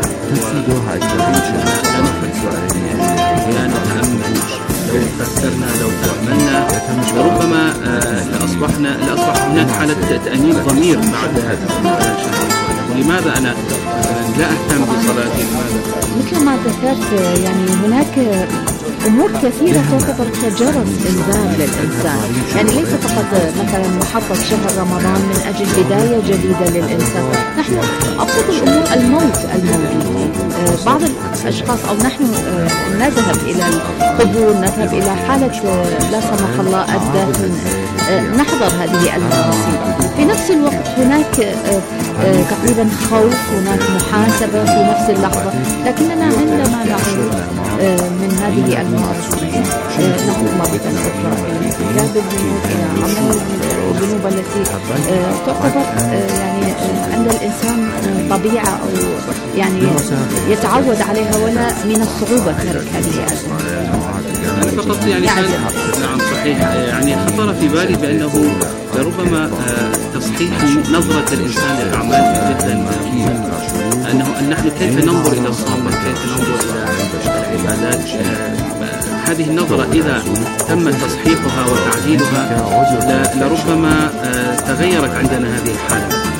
لا نتأمل، لو فكرنا لو تأملنا لربما لأصبحنا لأصبح هناك حالة تأنيب ضمير بعد هذا الشهر. ولماذا أنا لا أهتم بصلاتي؟ لماذا؟ مثل ما ذكرت يعني هناك أمور كثيرة تعتبر كجرس إنذار للإنسان، يعني ليس فقط مثلا محطة شهر رمضان من أجل بداية جديدة للإنسان. نحن أبسط الأمور الموت الموجود، بعض الأشخاص أو نحن نذهب إلى القبور، نذهب إلى حالة لا سمح الله الدفن، نحضر هذه المراسم. في نفس الوقت هناك تقريبا خوف، هناك محاسبة في نفس اللحظة، لكننا عندما نعود من هذه المراسم نعود مرة أخرى إلى ارتكاب الذنوب، إلى عمل الذنوب التي تعتبر يعني عند الإنسان طبيعة أو يعني يتعود عليها، ولا من الصعوبة ترك هذه أنا فقط يعني نعم صحيح، يعني خطر في بالي بأنه لربما تصحيح نظرة الإنسان للأعمال جدا مهم، أنه أن نحن كيف ننظر إلى الصوم وكيف ننظر إلى العبادات. هذه النظرة إذا تم تصحيحها وتعديلها لربما تغيرت عندنا هذه الحالة.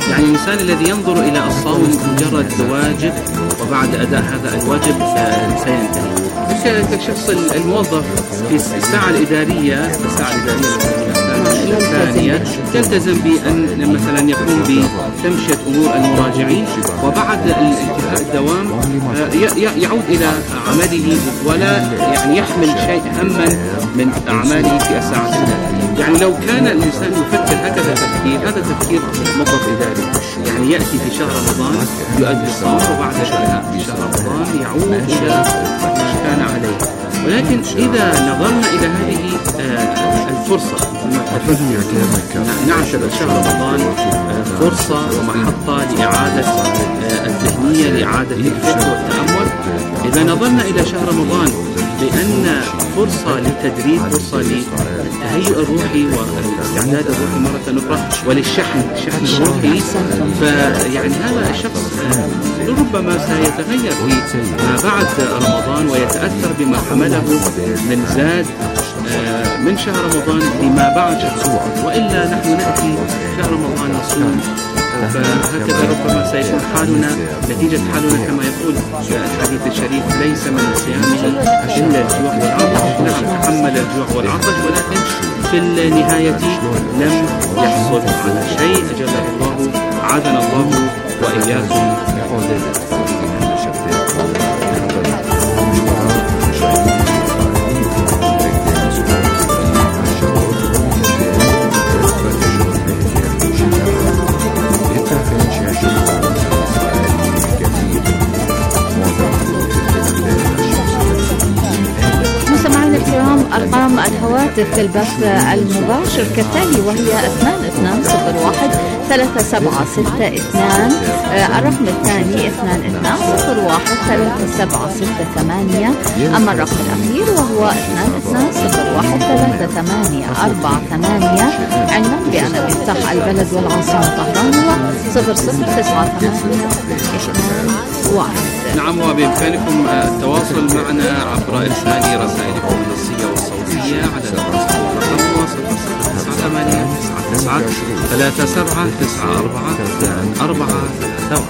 يعني الإنسان الذي ينظر إلى الصوم مجرد واجب وبعد أداء هذا الواجب سينتهي. كشخص الموظف في الساعة الإدارية الساعة الإدارية الثانية تلتزم بأن مثلا يقوم بتمشية أمور المراجعين، وبعد انتهاء الدوام يعود إلى عمله ولا يعني يحمل شيء هما من أعماله في الساعة الإدارية. يعني لو كان الإنسان يفكر هكذا تفكير، هذا تفكير موظف إداري، يعني يأتي في شهر رمضان يؤدي الصوم وبعد انتهاء في شهر رمضان يعود إلى ما كان عليه. ولكن إذا نظرنا إلى هذه الفرصة نعتبر شهر رمضان فرصة ومحطة لإعادة الذهنية، لإعادة الفكر والتأمل. إذا نظرنا إلى شهر رمضان بأن فرصة للتدريب، فرصة للتهيئ الروحي والاستعداد الروحي مرة أخرى وللشحن الشحن الروحي، فيعني هذا الشخص ربما سيتغير في ما بعد رمضان ويتأثر بما حمله من زاد من شهر رمضان لما بعد، وإلا نحن نأتي شهر رمضان نصوم، فهكذا ربما سيكون حالنا نتيجة حالنا كما يقول الحديث الشريف: ليس من الصيام إلا الجوع والعطش. نعم، تحمل الجوع والعطش، ولكن في النهاية لم يحصل على شيء. أجل الله، عادنا الله وإياكم. أرقام الهواتف في البث المباشر كالتالي، وهي اثنان اثنان صفر واحد ثلاثة سبعة ستة اثنان، الرقم الثاني اثنان اثنان صفر واحد ثلاثة سبعة ستة ثمانية، أما الرقم الأخير وهو اثنان اثنان صفر واحد ثلاثة ثمانية أربعة ثمانية، علما بأن مفتاح البلد والعاصمة طهران هو صفر صفر تسعة ثمانية اثنان واحد. نعم، وبإمكانكم التواصل معنا عبر إرسال رسائلكم النصية والصوتية على الرقم صفر صفر تسعة ثمانية تسعة تسعة ثلاثة سبعة تسعة أربعة اثنان أربعة ثلاثة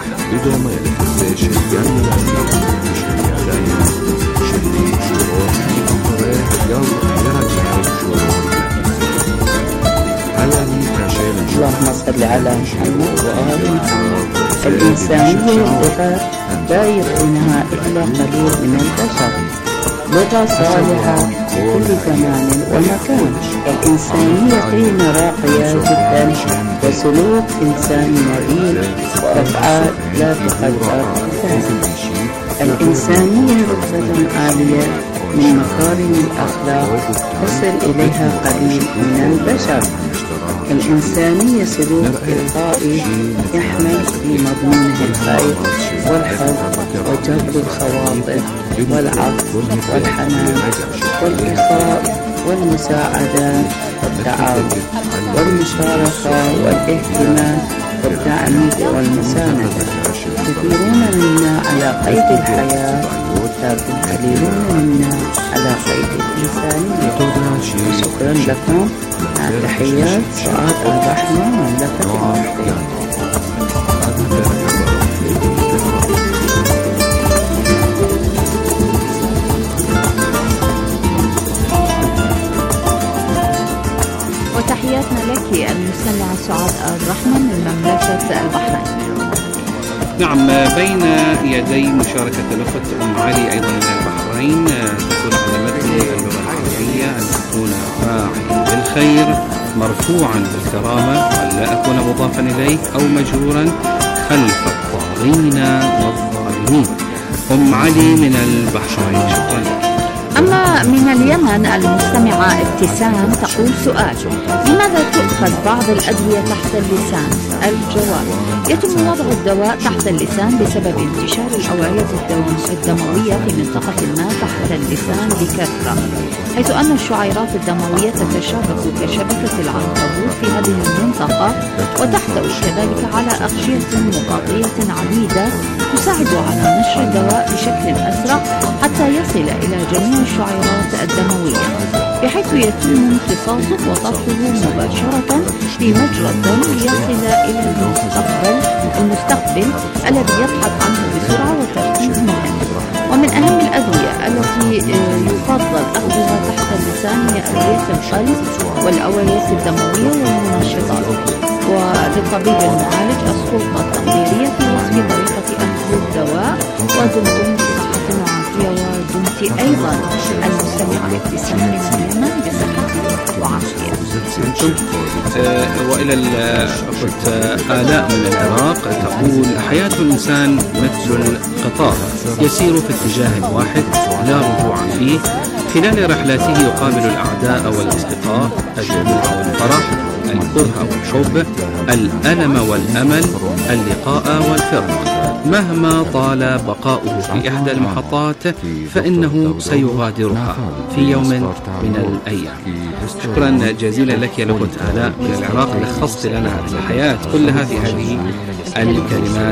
اللهم صل على محمد وآل محمد. الإنسانية لغة لا يتقنها إلا قليل من البشر، لغة صالحة في كل زمان ومكان. الإنسانية قيمة راقية جدا وسلوك إنساني نبيل وأفعال لا تقدر بثمن. الإنسانية رتبة عالية من مكارم الأخلاق تصل إليها قليل من البشر. الإنسانية سلوك إلقائي يحمل في مضمونه الخير والحب وجبر الخواطر والعطف والحنان والإخاء والمساعدة والتعاون والمشاركة والاهتمام والتعنيف والمساندة. كثيرون منا على قيد الحياة لكن قليلون منا على قيد الإنسانية. شكرا لكم. مع تحيات سعاد الرحمة، مملكة المحيط. وتحياتنا لك المستمعة سعاد الرحمة من مملكة البحرين. نعم، بين يدي مشاركة الأخت أم علي أيضا من البحرين، تكون علمتني اللغة العربية أن أكون فاعلا بالخير مرفوعا بالكرامة، أن لا أكون مضافا إليه أو مجرورا خلف الطاغين والظالمين. أم علي من البحرين، شكرا لك. أما من اليمن المستمعة ابتسام تقول: سؤال: لماذا تؤخذ بعض الأدوية تحت اللسان؟ الجواب: يتم وضع الدواء تحت اللسان بسبب انتشار الأوعية الدموية في منطقة ما تحت اللسان بكثرة، حيث أن الشعيرات الدموية تتشابك كشبكة العنكبوت في هذه المنطقة، وتحتوي كذلك على أغشية مغطية عديدة تساعد على نشر الدواء بشكل أسرع حتى يصل إلى جميع الشعيرات الدموية. بحيث يتم امتصاصه وطفله مباشرة في مجرى الدم ليصل إلى المستقبل المستقبل الذي يبحث عنه بسرعة وتركيز مهم. ومن أهم الأدوية التي يفضل أخذها تحت اللسان هي أدوية القلب والأوعية الدموية والمنشطات. وللطبيب المعالج السلطة التقديرية في وصف طريقة أخذ الدواء. ودمتم بصحة وعافية، ودمت أيضا المستمعة ابتسام من اليمن بصحة وعافية. آه وإلى الأخت آلاء من العراق تقول: حياة الإنسان مثل القطار يسير في اتجاه واحد لا رجوع فيه. خلال رحلاته يقابل الأعداء والأصدقاء، الدموع والفرح، الكره والحب، الألم والأمل، اللقاء والفرق. مهما طال بقاؤه في إحدى المحطات فإنه سيغادرها في يوم من الأيام. شكرا جزيلا لك يا الأخت آلاء من العراق، لخصت لنا الحياة كلها في هذه الكلمات.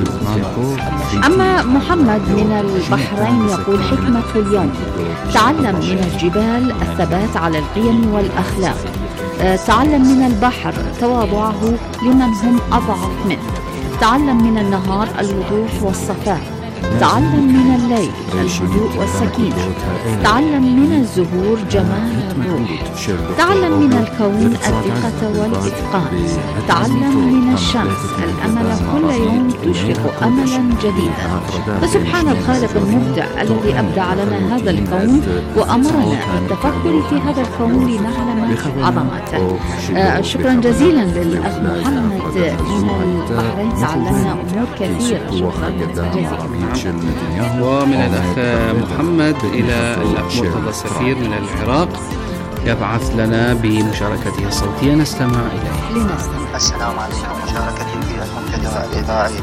أما محمد من البحرين يقول: حكمة اليوم: تعلم من الجبال الثبات على القيم والأخلاق. تعلم من البحر تواضعه لمن هم أضعف منه. تعلم من النهار الوضوح والصفاء. تعلم من الليل الهدوء والسكينة. تعلم من الزهور جمال الروح. تعلم من الكون الدقة والإتقان. تعلم من الشمس الأمل كل يوم تشرق أملا جديدا. فسبحان الخالق المبدع الذي أبدع لنا هذا الكون وأمرنا بالتفكر في هذا الكون لنعلم عظمته. آه شكرا جزيلا للأخ محمد من البحرين، تعلمنا أمور كثيرة. شكرا جزيلا. ومن الأخ محمد إلى الأخ مرتضى السفير من العراق يبعث لنا بمشاركته الصوتية، نستمع إليه. لنستمع. السلام عليكم. مشاركتي في المنتدى الإذاعي.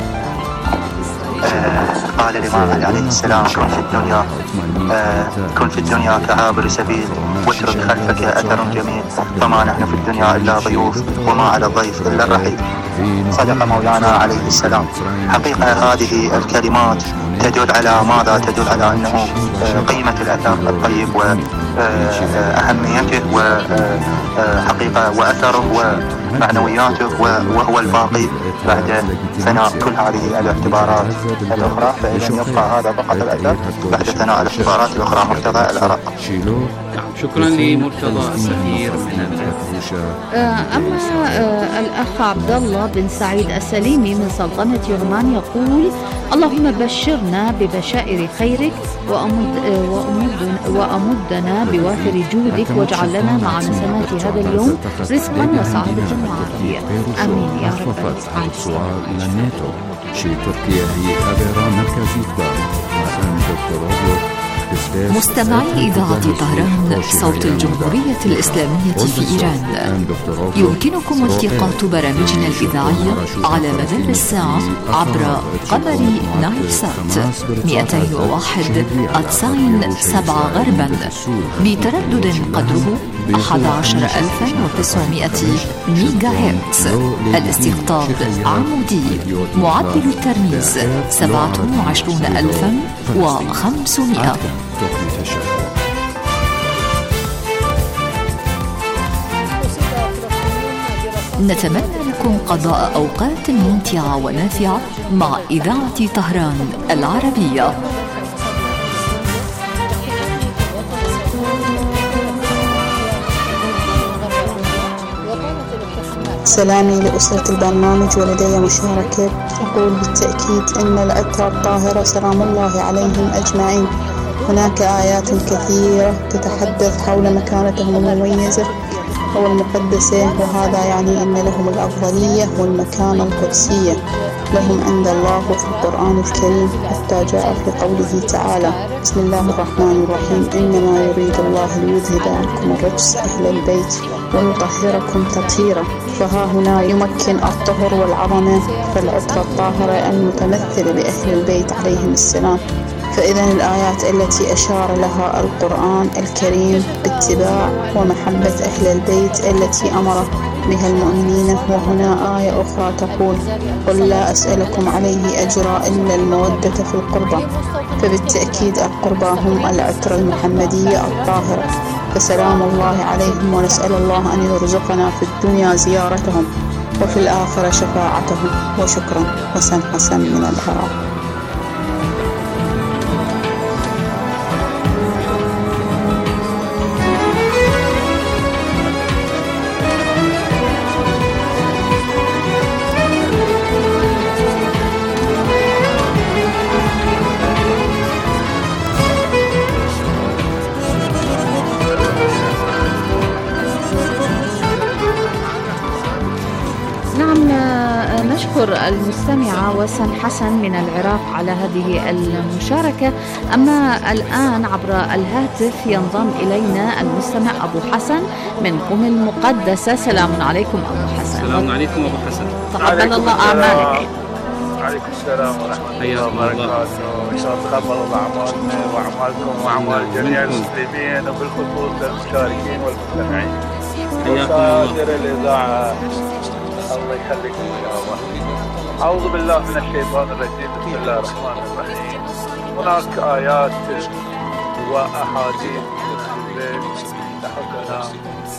آه قال الإمام علي عليه السلام: كن في الدنيا آه كن في الدنيا كعابر سبيل، واترك خلفك أثر جميل، فما نحن في الدنيا إلا ضيوف، وما على الضيف إلا الرحيل. صدق مولانا عليه السلام. حقيقة هذه الكلمات تدل على ماذا؟ تدل على أنه قيمة الأثر الطيب وأهميته وحقيقة وأثره ومعنوياته، وهو الباقي بعد ثناء كل هذه الاعتبارات الأخرى. فإذا يبقى هذا فقط الأثر بعد ثناء الاعتبارات الأخرى. مرتضى العراق. شكرا لمرتضى السفير من العراق. أما الأخ عبد الله بن سعيد السليمي من سلطنة عمان يقول: اللهم بشرنا ببشائر خيرك وأمد وأمد وأمدنا بوافر جودك، واجعل لنا مع نسمات هذا اليوم رزقا وسعادة وعافية. آمين يا رب العالمين. مستمعي إذاعة طهران صوت الجمهورية الإسلامية في إيران، يمكنكم التقاط برامجنا الإذاعية على مدار الساعة عبر قمر نايل سات مئتين وواحد تسعين سبعة غربا بتردد قدره أحد عشر ألفا وتسعمائة ميجا هرتز. الاستقطاب عمودي، معدل الترميز سبعة وعشرون ألفا وخمسمائة. نتمنى لكم قضاء أوقات ممتعة ونافعة مع إذاعة طهران العربية. سلامي لأسرة البرنامج، ولدي مشاركة أقول بالتأكيد أن الأطهار الطاهرة سلام الله عليهم أجمعين. هناك آيات كثيرة تتحدث حول مكانتهم المميزة والمقدسة، وهذا يعني أن لهم الأفضلية والمكانة القدسية لهم عند الله في القرآن الكريم، حتى جاء في قوله تعالى: بسم الله الرحمن الرحيم: إنما يريد الله ليذهب عنكم الرجس أهل البيت ويطهركم تطهيرا. فها هنا يمكن الطهر والعظمة فالعطرة الطاهرة المتمثلة بأهل البيت عليهم السلام. فإذا الآيات التي أشار لها القرآن الكريم باتباع ومحبة أهل البيت التي أمر بها المؤمنين. وهنا آية أخرى تقول: قل لا أسألكم عليه أجرا إلا المودة في القربى. فبالتأكيد القربى هم العطر المحمدية الطاهرة. فسلام الله عليهم، ونسأل الله أن يرزقنا في الدنيا زيارتهم وفي الآخرة شفاعتهم. وشكرا. حسن حسن من العراق. نشكر المستمعة وسن حسن من العراق على هذه المشاركة. أما الآن عبر الهاتف ينضم إلينا المستمع أبو حسن من قم المقدسة. سلام عليكم أبو حسن. السلام عليكم أبو حسن. تقبل الله أعمالك. عليكم السلام ورحمة الله وبركاته. إن شاء الله تقبل الله أعمالنا وأعمالكم وأعمال جميع المسلمين وبالخصوص المشاركين والمستمعين وسائر الإذاعة. الله يخليكم إن شاء الله. أعوذ بالله من الشيطان الرجيم. بسم الله الرحمن الرحيم. هناك آيات وأحاديث تحثنا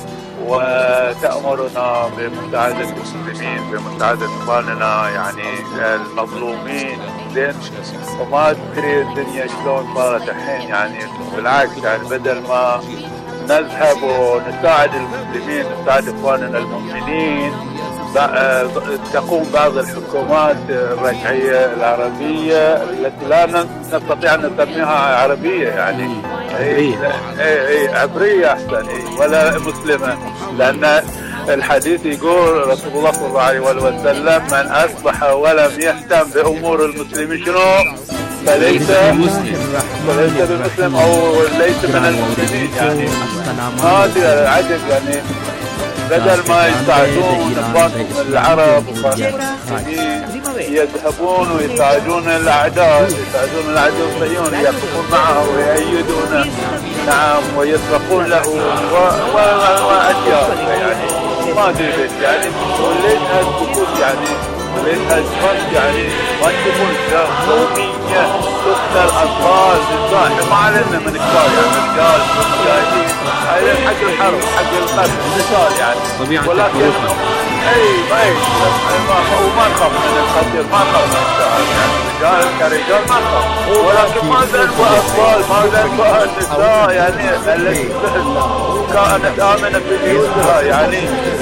وتأمرنا بمساعدة المسلمين، بمساعدة إخواننا يعني المظلومين. زين وما تدري الدنيا شلون صارت الحين، يعني بالعكس يعني بدل ما نذهب ونساعد المسلمين نساعد إخواننا المؤمنين، تقوم بعض الحكومات الرجعية العربية التي لا نستطيع أن نسميها عربية، يعني عبرية اي عبرية أحسن اي ولا مسلمة، لأن الحديث يقول رسول الله صلى الله عليه وسلم من أصبح ولم يهتم بأمور المسلمين شنو؟ فليس فليس بمسلم أو ليس من المسلمين. يعني هذا العجب، يعني بدل ما يساعدون اخوانهم العرب والمسلمين يذهبون ويساعدون الاعداء، يساعدون العدو الصهيوني، يقفون معه ويؤيدونه نعم ويسبقون له واشياء يعني ما ادري ليش يعني وليش هالسكوت يعني وليش هالسكوت يعني ما تشوفون يوميا تقتل اطفال نساء ما علينا من كبار يعني رجال مجاهدين هاي حق الحرب حق القتل مثال يعني ولكن اي اي وما نخاف من القتل ما نخاف من القتل يعني رجال كرجال ما نخاف ولكن ما ذنب اطفال ما ذنب النساء يعني التي كانت آمنة في بيوتها يعني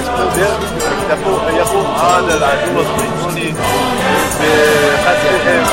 يقوم هذا العدو الصهيوني بقتلهم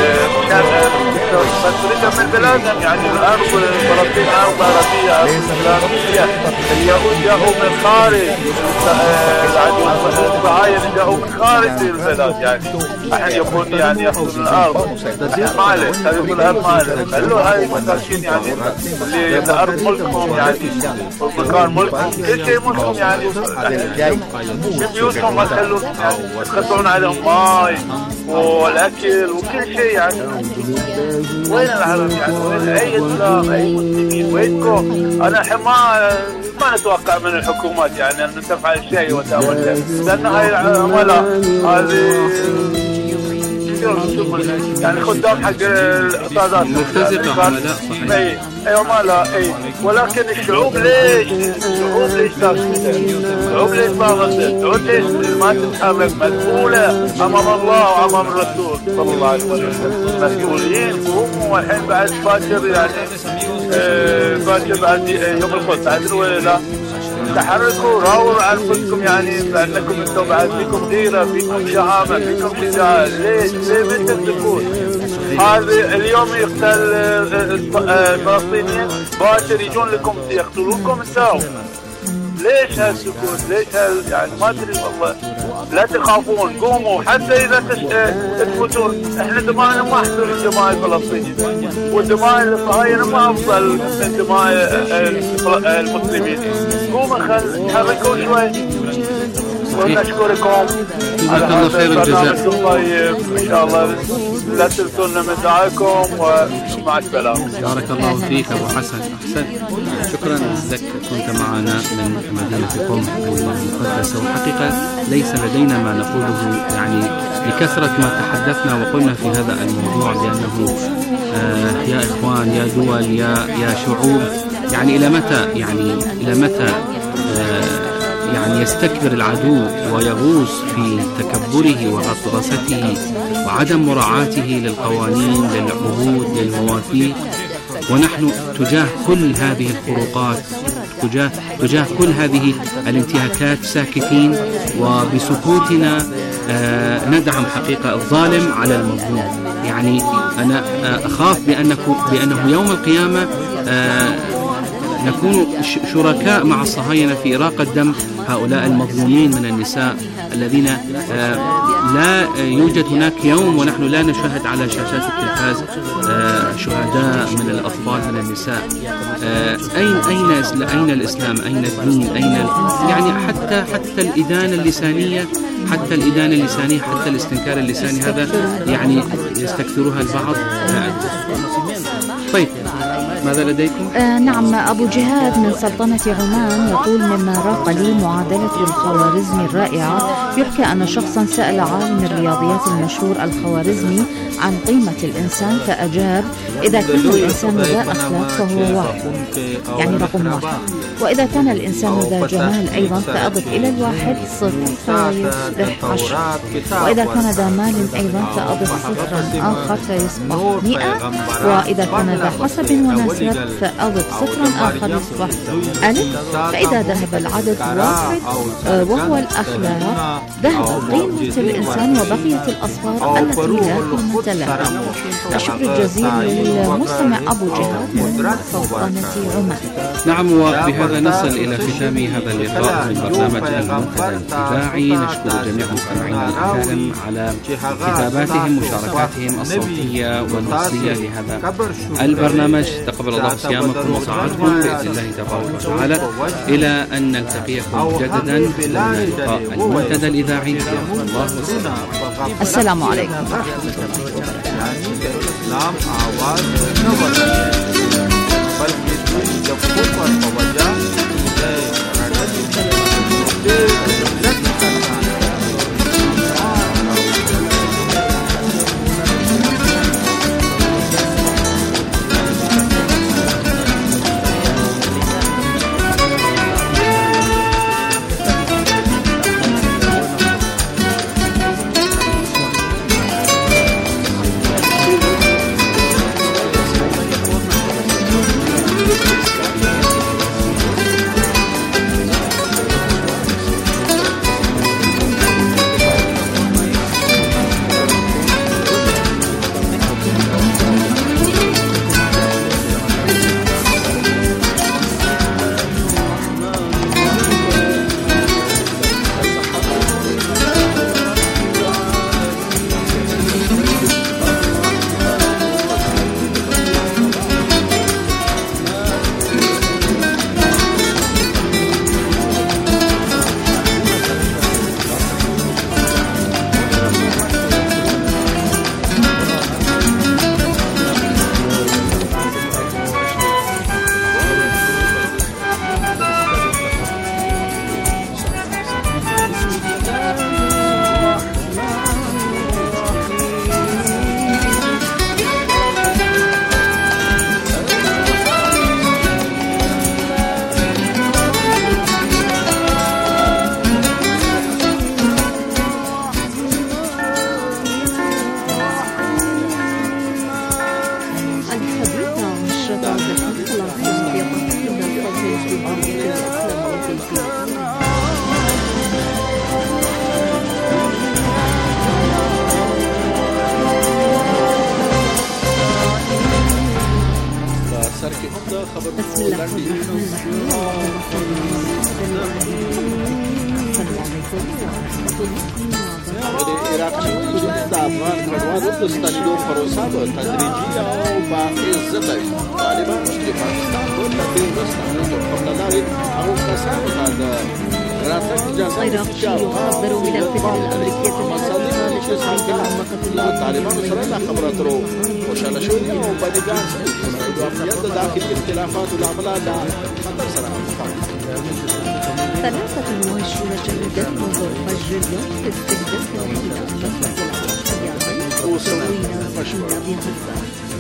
وبمسرقهم من بلادهم يعني الأرض فلسطين أرض عربية أرض إسلامية. اليهود جاءوا من خارج العدو الصهاينة جاءوا من خارج البلاد يعني أحد يكون يعني يأخذون الأرض ما عليه هذه الأرض ما عليه خلوا هاي مساكين يعني اللي الأرض ملكهم يعني والمكان ملكهم كل شيء ملكهم يعني بيوتهم ما تخلون يعني يخطون عليهم ماي والأكل وكل شيء يعني وين العرب يعني وين أي إسلام أي مسلمين وينكم؟ أنا الحين ما ما نتوقع من الحكومات يعني أن تفعل شيء وتأمل شيء لأن هاي العملاء هذه يعني خدام حق الأستاذات مبتزقة عملاء صحيح اي اي عملاء اي ولكن الشعوب ليش الشعوب ليش ساكتة الشعوب ليش صامتة الشعوب ليش ما تتحرك مسؤولة أمام الله وأمام الرسول صلى الله عليه وسلم مسؤولين قوموا الحين بعد باكر يعني باكر بعد يوم الخميس تعدلوا ولا لا تحركوا راوروا أنفسكم يعني بأنكم انتم بعد فيكم غيرة فيكم شهامة فيكم شجاعة ليش ليه ما تمسكون هذا اليوم يقتل الفلسطينيين باكر يجون لكم يقتلونكم انتم ليش هالسكوت ليش هال يعني ما ادري والله لا تخافون قوموا حتى اذا تثبتون احنا دماءنا ما احسن دماء الفلسطينيين ودماء الصهاينة ما افضل من دماء المسلمين قوموا خل تحركوا شوي ونشكركم على هذا البرنامج الطيب ان شاء الله لا تنسونا من دعائكم ومع السلامه. بارك الله فيك ابو حسن احسنت شكرا لك كنت معنا من مدينه قم المقدسه وحقيقه ليس لدينا ما نقوله يعني لكثره ما تحدثنا وقلنا في هذا الموضوع لانه آه يا اخوان يا دول يا يا شعوب يعني إلى متى يعني إلى متى يعني يستكبر العدو ويغوص في تكبره وغطرسته وعدم مراعاته للقوانين، للعهود، للمواثيق، ونحن تجاه كل هذه الخروقات، تجاه, تجاه كل هذه الانتهاكات ساكتين، وبسكوتنا آه ندعم حقيقة الظالم على المظلوم. يعني أنا آه أخاف بأنكم بأنه يوم القيامة آه نكون شركاء مع الصهاينة في إراقة دم هؤلاء المظلومين من النساء الذين آه لا يوجد هناك يوم ونحن لا نشاهد على شاشات التلفاز آه شهداء من الأطفال من النساء. آه أين أين أين الإسلام؟ أين الدين؟ أين يعني حتى حتى الإدانة اللسانية حتى الإدانة اللسانية حتى الاستنكار اللساني هذا يعني يستكثرها البعض. طيب ماذا لديكم؟ آه نعم، أبو جهاد من سلطنة عمان يقول: مما راق لي معادلة الخوارزمي الرائعة، يحكى أن شخصا سأل عالم الرياضيات المشهور الخوارزمي عن قيمة الإنسان، فأجاب: إذا كان الإنسان ذا أخلاق فهو واحد، يعني رقم واحد، وإذا كان الإنسان ذا جمال أيضا فأضف إلى الواحد صفر فيصبح عشر، وإذا كان ذا مال أيضا فأضف صفرا آخر فيصبح مئة، وإذا كان ذا حسب ونسب فأضف صفرا آخر يصبح ألف. فإذا ذهب العدد واحد وهو الأخلاق ذهب قيمة الإنسان وبقيت الأصفار التي لا قيمة لها. الشكر الجزيل للمستمع أبو جهاد من سلطنة عمان. نعم، وبهذا نصل إلى ختام هذا اللقاء من برنامج المنتدى الإذاعي. نشكر جميع مستمعينا الكرام على كتاباتهم ومشاركاتهم الصوتية والنصية لهذا البرنامج. تقبل الله صيامكم وطاعتكم بإذن الله تبارك وتعالى، إلى أن نلتقيكم مجددا في لقاء المنتدى الإذاعي. الله والسلام. السلام عليكم. ثلاثة مؤشرة جديدة منذ فجر اليوم في استهداف مركز العسكرية بين الفلسطينيين بغزة.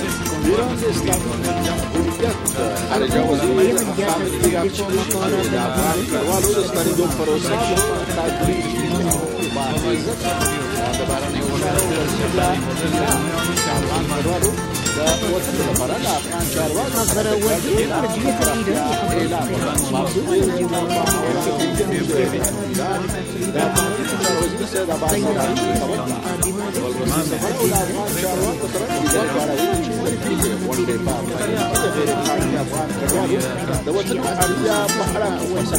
ایران اسلامی جمهوریت خارجه وزیر خارجه افغان کډوالو د ستنېدو پروسه تعقیب با عزت د بارنې وزارت افغان کډوالو د وطن لپاره د افغان چارواکو نظر وزير الخارجية الإيراني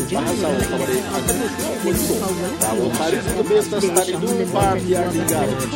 خارجي